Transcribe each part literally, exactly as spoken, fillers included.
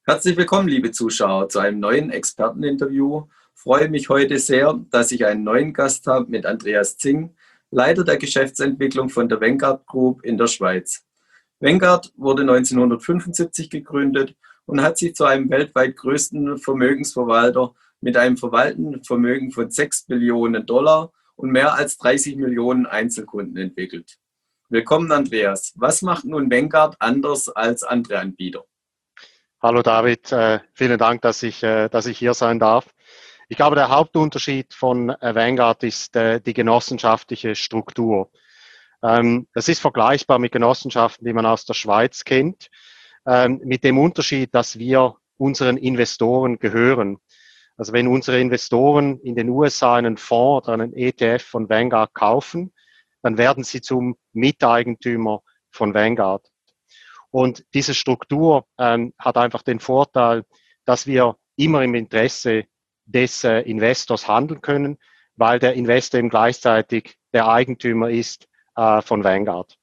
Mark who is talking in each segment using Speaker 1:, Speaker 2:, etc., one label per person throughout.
Speaker 1: Herzlich willkommen, liebe Zuschauer, zu einem neuen Experteninterview. Ich freue mich heute sehr, dass ich einen neuen Gast habe mit Andreas Zing, Leiter der Geschäftsentwicklung von der Vanguard Group in der Schweiz. Vanguard wurde neunzehnhundertfünfundsiebzig gegründet und hat sich zu einem weltweit größten Vermögensverwalter mit einem verwalteten Vermögen von sechs Billionen Dollar und mehr als dreißig Millionen Einzelkunden entwickelt. Willkommen, Andreas. Was macht nun Vanguard anders als andere Anbieter?
Speaker 2: Hallo David, äh, vielen Dank, dass ich, äh, dass ich hier sein darf. Ich glaube, der Hauptunterschied von äh, Vanguard ist äh, die genossenschaftliche Struktur. Ähm, das ist vergleichbar mit Genossenschaften, die man aus der Schweiz kennt, ähm, mit dem Unterschied, dass wir unseren Investoren gehören. Also wenn unsere Investoren in den U S A einen Fonds oder einen E T F von Vanguard kaufen, dann werden sie zum Miteigentümer von Vanguard. Und diese Struktur ähm, hat einfach den Vorteil, dass wir immer im Interesse des äh, Investors handeln können, weil der Investor eben gleichzeitig der Eigentümer ist äh, von Vanguard.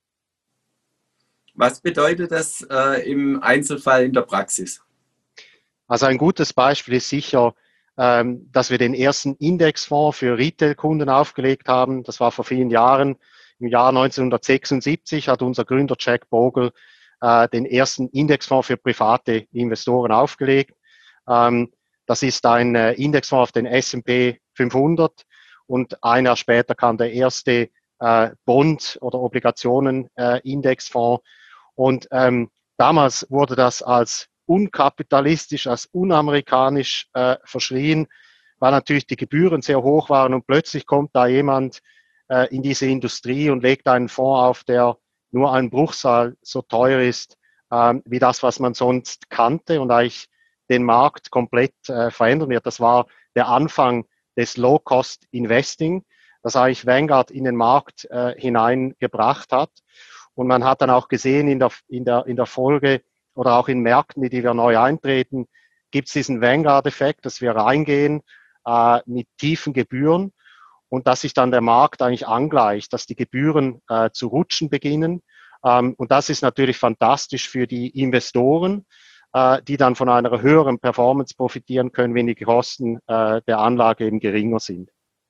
Speaker 1: Was bedeutet das äh, im Einzelfall in der Praxis?
Speaker 2: Also ein gutes Beispiel ist sicher, ähm, dass wir den ersten Indexfonds für Retail-Kunden aufgelegt haben. Das war vor vielen Jahren. Im Jahr neunzehnhundertsechsundsiebzig hat unser Gründer Jack Bogle äh, den ersten Indexfonds für private Investoren aufgelegt. Ähm, das ist ein äh, Indexfonds auf den S und P fünfhundert und ein Jahr später kam der erste äh, Bond- oder Obligationen-Indexfonds. Äh, und ähm, damals wurde das als unkapitalistisch, als unamerikanisch äh, verschrien, weil natürlich die Gebühren sehr hoch waren und plötzlich kommt da jemand äh, in diese Industrie und legt einen Fonds auf, der nur ein Bruchteil so teuer ist äh, wie das, was man sonst kannte und eigentlich den Markt komplett äh, verändern wird. Das war der Anfang des Low-Cost-Investing, das eigentlich Vanguard in den Markt äh, hineingebracht hat. Und man hat dann auch gesehen in der, in der, in der Folge oder auch in Märkten, in die wir neu eintreten, gibt es diesen Vanguard-Effekt, dass wir reingehen äh, mit tiefen Gebühren und dass sich dann der Markt eigentlich angleicht, dass die Gebühren äh, zu rutschen beginnen. Ähm, und das ist natürlich fantastisch für die Investoren, äh, die dann von einer höheren Performance profitieren können, wenn die Kosten äh, der Anlage eben geringer sind.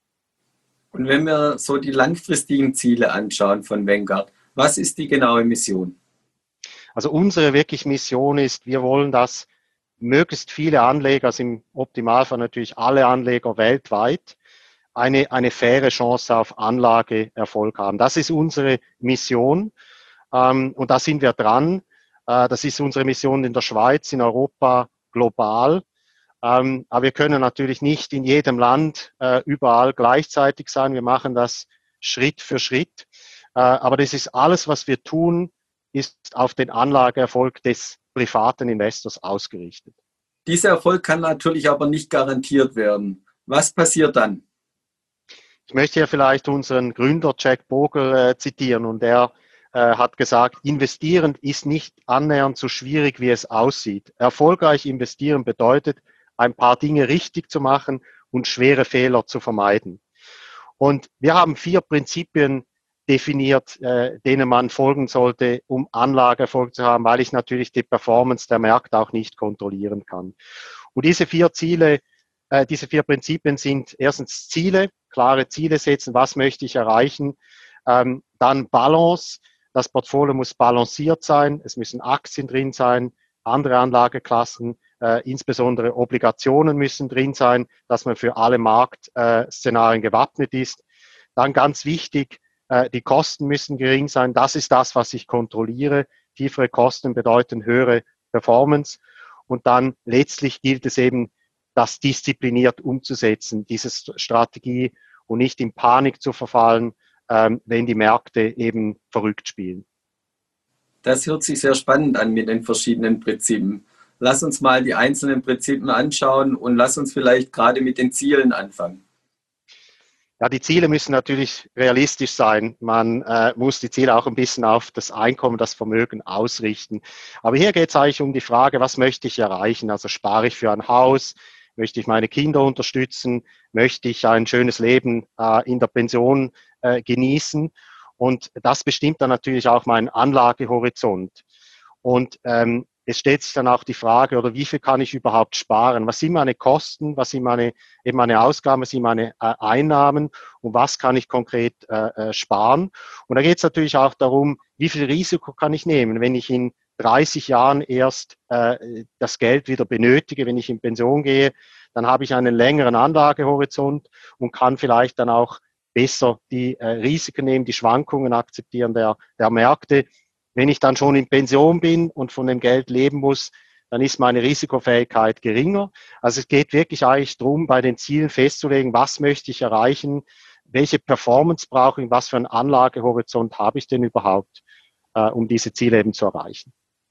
Speaker 1: Und wenn wir so die langfristigen Ziele anschauen von Vanguard, was ist die genaue Mission?
Speaker 2: Also unsere wirklich Mission ist, wir wollen, dass möglichst viele Anleger, also im Optimalfall natürlich alle Anleger weltweit, eine, eine faire Chance auf Anlageerfolg haben. Das ist unsere Mission ähm, und da sind wir dran. Äh, das ist unsere Mission in der Schweiz, in Europa, global. Ähm, aber wir können natürlich nicht in jedem Land äh, überall gleichzeitig sein. Wir machen das Schritt für Schritt. Äh, aber das ist alles, was wir tun, ist auf den Anlageerfolg des privaten Investors ausgerichtet.
Speaker 1: Dieser Erfolg kann natürlich aber nicht garantiert werden. Was passiert dann?
Speaker 2: Ich möchte hier vielleicht unseren Gründer Jack Bogle äh, zitieren und er äh, hat gesagt, investieren ist nicht annähernd so schwierig, wie es aussieht. Erfolgreich investieren bedeutet, ein paar Dinge richtig zu machen und schwere Fehler zu vermeiden. Und wir haben vier Prinzipien definiert, äh, denen man folgen sollte, um Anlageerfolg zu haben, weil ich natürlich die Performance der Märkte auch nicht kontrollieren kann. Und diese vier Ziele, äh, diese vier Prinzipien sind erstens Ziele, klare Ziele setzen, was möchte ich erreichen, ähm, dann Balance, das Portfolio muss balanciert sein, es müssen Aktien drin sein, andere Anlageklassen, äh, insbesondere Obligationen müssen drin sein, dass man für alle Marktszenarien äh, gewappnet ist. Dann ganz wichtig, äh, die Kosten müssen gering sein. Das ist das, was ich kontrolliere. Tiefere Kosten bedeuten höhere Performance. Und dann letztlich gilt es eben, das diszipliniert umzusetzen, diese Strategie und nicht in Panik zu verfallen, ähm, wenn die Märkte eben verrückt spielen.
Speaker 1: Das hört sich sehr spannend an mit den verschiedenen Prinzipien. Lass uns mal die einzelnen Prinzipien anschauen und lass uns vielleicht gerade mit den Zielen anfangen.
Speaker 2: Ja, die Ziele müssen natürlich realistisch sein. Man äh, muss die Ziele auch ein bisschen auf das Einkommen, das Vermögen ausrichten. Aber hier geht es eigentlich um die Frage, was möchte ich erreichen? Also spare ich für ein Haus? Möchte ich meine Kinder unterstützen? Möchte ich ein schönes Leben äh, in der Pension äh, genießen? Und das bestimmt dann natürlich auch meinen Anlagehorizont. Und ähm, es stellt sich dann auch die Frage, oder wie viel kann ich überhaupt sparen? Was sind meine Kosten? Was sind meine, eben meine Ausgaben? Was sind meine äh, Einnahmen? Und was kann ich konkret äh, äh, sparen? Und da geht es natürlich auch darum, wie viel Risiko kann ich nehmen, wenn ich in dreißig Jahren erst äh, das Geld wieder benötige, wenn ich in Pension gehe, dann habe ich einen längeren Anlagehorizont und kann vielleicht dann auch besser die äh, Risiken nehmen, die Schwankungen akzeptieren der, der Märkte. Wenn ich dann schon in Pension bin und von dem Geld leben muss, dann ist meine Risikofähigkeit geringer. Also es geht wirklich eigentlich darum, bei den Zielen festzulegen, was möchte ich erreichen, welche Performance brauche ich, was für einen Anlagehorizont habe ich denn überhaupt, äh, um diese Ziele eben zu erreichen.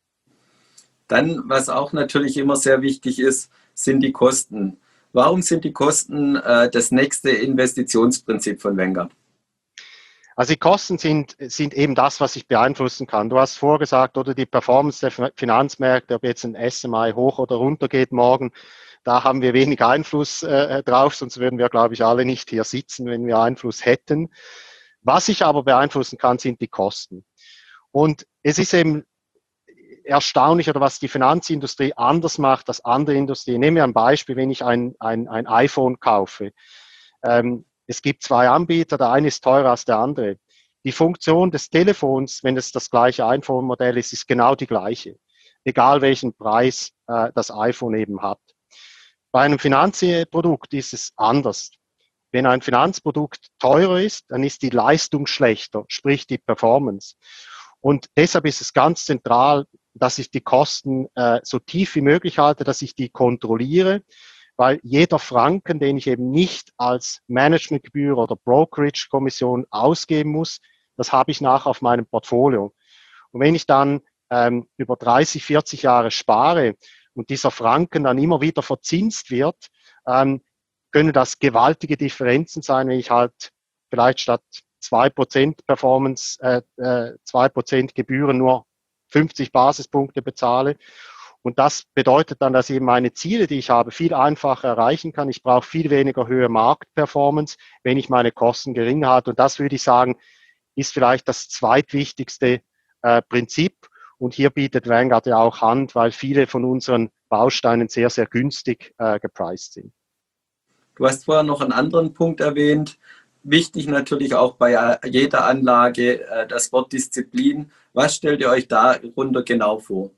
Speaker 1: Dann, was auch natürlich immer sehr wichtig ist, sind die Kosten. Warum sind die Kosten äh, das nächste Investitionsprinzip von Vanguard?
Speaker 2: Also die Kosten sind, sind eben das, was ich beeinflussen kann. Du hast vorgesagt, oder die Performance der Finanzmärkte, ob jetzt ein S M I hoch oder runter geht morgen, da haben wir wenig Einfluss äh, drauf, sonst würden wir, glaube ich, alle nicht hier sitzen, wenn wir Einfluss hätten. Was ich aber beeinflussen kann, sind die Kosten. Und es ist eben erstaunlich, oder was die Finanzindustrie anders macht als andere Industrie. Nehmen wir ein Beispiel, wenn ich ein, ein, ein iPhone kaufe. Ähm, es gibt zwei Anbieter, der eine ist teurer als der andere. Die Funktion des Telefons, wenn es das gleiche iPhone-Modell ist, ist genau die gleiche, egal welchen Preis äh, das iPhone eben hat. Bei einem Finanzprodukt ist es anders. Wenn ein Finanzprodukt teurer ist, dann ist die Leistung schlechter, sprich die Performance. Und deshalb ist es ganz zentral, dass ich die Kosten äh, so tief wie möglich halte, dass ich die kontrolliere, weil jeder Franken, den ich eben nicht als Managementgebühr oder Brokerage-Kommission ausgeben muss, das habe ich nachher auf meinem Portfolio. Und wenn ich dann ähm, über dreißig, vierzig Jahre spare und dieser Franken dann immer wieder verzinst wird, ähm, können das gewaltige Differenzen sein, wenn ich halt vielleicht statt zwei Prozent Performance, äh, zwei Prozent Gebühren nur fünfzig Basispunkte bezahle. Und das bedeutet dann, dass ich eben meine Ziele, die ich habe, viel einfacher erreichen kann. Ich brauche viel weniger höhere Marktperformance, wenn ich meine Kosten gering halte. Und das würde ich sagen, ist vielleicht das zweitwichtigste äh, Prinzip. Und hier bietet Vanguard ja auch Hand, weil viele von unseren Bausteinen sehr, sehr günstig äh, gepreist sind.
Speaker 1: Du hast vorher noch einen anderen Punkt erwähnt. Wichtig natürlich auch bei jeder Anlage äh, das Wort Disziplin. Was stellt ihr euch darunter genau vor?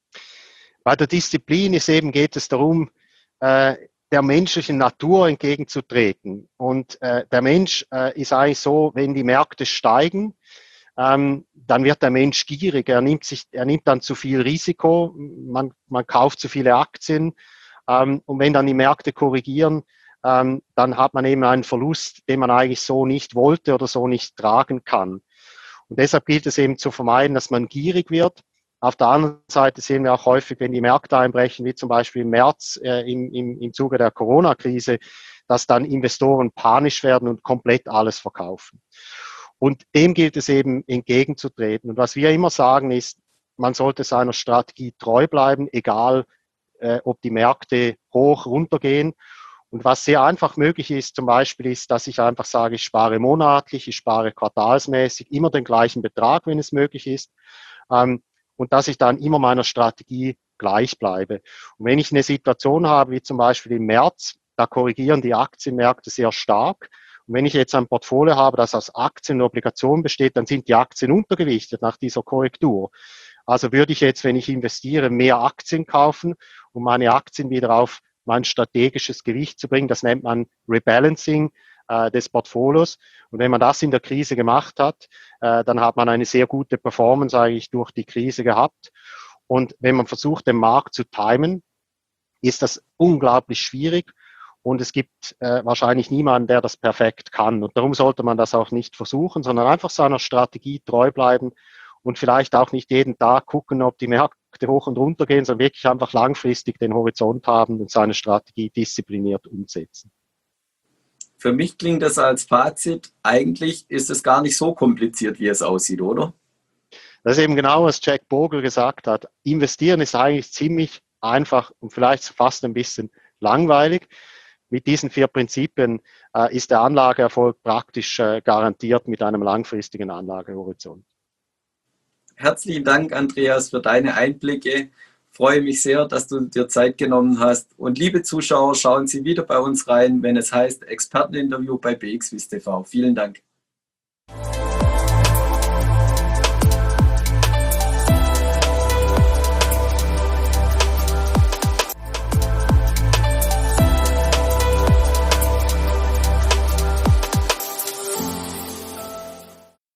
Speaker 2: Bei der Disziplin ist eben, geht es darum, äh, der menschlichen Natur entgegenzutreten. Und äh, der Mensch äh, ist eigentlich so, wenn die Märkte steigen, ähm, dann wird der Mensch gierig. Er nimmt sich, er nimmt dann zu viel Risiko. Man, man kauft zu viele Aktien. Ähm, und wenn dann die Märkte korrigieren, ähm, dann hat man eben einen Verlust, den man eigentlich so nicht wollte oder so nicht tragen kann. Und deshalb gilt es eben zu vermeiden, dass man gierig wird. Auf der anderen Seite sehen wir auch häufig, wenn die Märkte einbrechen, wie zum Beispiel im März äh, im, im, im Zuge der Corona-Krise, dass dann Investoren panisch werden und komplett alles verkaufen. Und dem gilt es eben entgegenzutreten. Und was wir immer sagen ist, man sollte seiner Strategie treu bleiben, egal äh, ob die Märkte hoch, runter gehen. Und was sehr einfach möglich ist, zum Beispiel ist, dass ich einfach sage, ich spare monatlich, ich spare quartalsmäßig, immer den gleichen Betrag, wenn es möglich ist. Ähm, und dass ich dann immer meiner Strategie gleich bleibe. Und wenn ich eine Situation habe, wie zum Beispiel im März, da korrigieren die Aktienmärkte sehr stark. Und wenn ich jetzt ein Portfolio habe, das aus Aktien und Obligationen besteht, dann sind die Aktien untergewichtet nach dieser Korrektur. Also würde ich jetzt, wenn ich investiere, mehr Aktien kaufen, um meine Aktien wieder auf mein strategisches Gewicht zu bringen. Das nennt man Rebalancing äh, des Portfolios. Und wenn man das in der Krise gemacht hat, äh, dann hat man eine sehr gute Performance eigentlich durch die Krise gehabt. Und wenn man versucht, den Markt zu timen, ist das unglaublich schwierig. Und es gibt äh, wahrscheinlich niemanden, der das perfekt kann. Und darum sollte man das auch nicht versuchen, sondern einfach seiner Strategie treu bleiben und vielleicht auch nicht jeden Tag gucken, ob die Märkte hoch und runter gehen, sondern wirklich einfach langfristig den Horizont haben und seine Strategie diszipliniert umsetzen.
Speaker 1: Für mich klingt das als Fazit, eigentlich ist es gar nicht so kompliziert, wie es aussieht, oder?
Speaker 2: Das ist eben genau, was Jack Bogle gesagt hat. Investieren ist eigentlich ziemlich einfach und vielleicht fast ein bisschen langweilig. Mit diesen vier Prinzipien äh, ist der Anlageerfolg praktisch äh, garantiert mit einem langfristigen Anlagehorizont.
Speaker 1: Herzlichen Dank, Andreas, für deine Einblicke. Freue mich sehr, dass du dir Zeit genommen hast. Und liebe Zuschauer, schauen Sie wieder bei uns rein, wenn es heißt Experteninterview bei B X W I S T V. Vielen Dank.